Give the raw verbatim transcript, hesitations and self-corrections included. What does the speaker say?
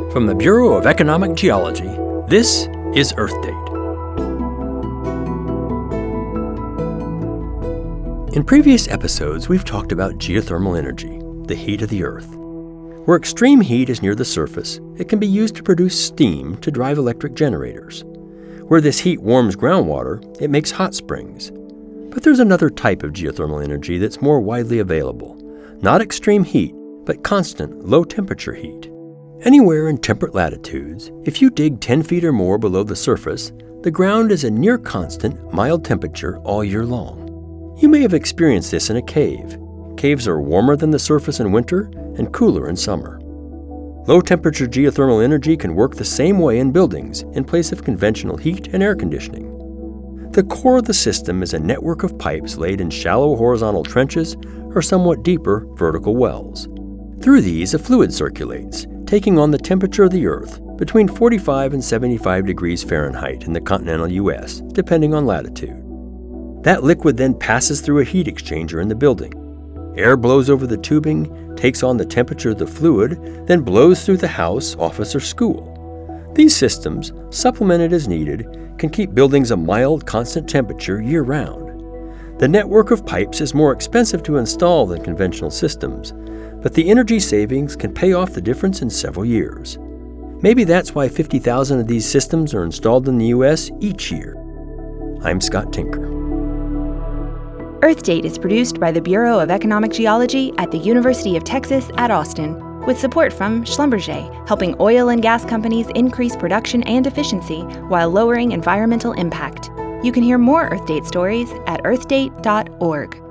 From the Bureau of Economic Geology, this is Earth Date. In previous episodes, we've talked about geothermal energy, the heat of the Earth. Where extreme heat is near the surface, it can be used to produce steam to drive electric generators. Where this heat warms groundwater, it makes hot springs. But there's another type of geothermal energy that's more widely available. Not extreme heat, but constant, low-temperature heat. Anywhere in temperate latitudes, if you dig ten feet or more below the surface, the ground is a near-constant, mild temperature all year long. You may have experienced this in a cave. Caves are warmer than the surface in winter and cooler in summer. Low-temperature geothermal energy can work the same way in buildings in place of conventional heat and air conditioning. The core of the system is a network of pipes laid in shallow horizontal trenches or somewhat deeper vertical wells. Through these, a fluid circulates, taking on the temperature of the Earth between forty-five and seventy-five degrees Fahrenheit in the continental U S, depending on latitude. That liquid then passes through a heat exchanger in the building. Air blows over the tubing, takes on the temperature of the fluid, then blows through the house, office, or school. These systems, supplemented as needed, can keep buildings a mild, constant temperature year-round. The network of pipes is more expensive to install than conventional systems, but the energy savings can pay off the difference in several years. Maybe that's why fifty thousand of these systems are installed in the U S each year. I'm Scott Tinker. Earth Date is produced by the Bureau of Economic Geology at the University of Texas at Austin, with support from Schlumberger, helping oil and gas companies increase production and efficiency while lowering environmental impact. You can hear more Earth Date stories at earth date dot org.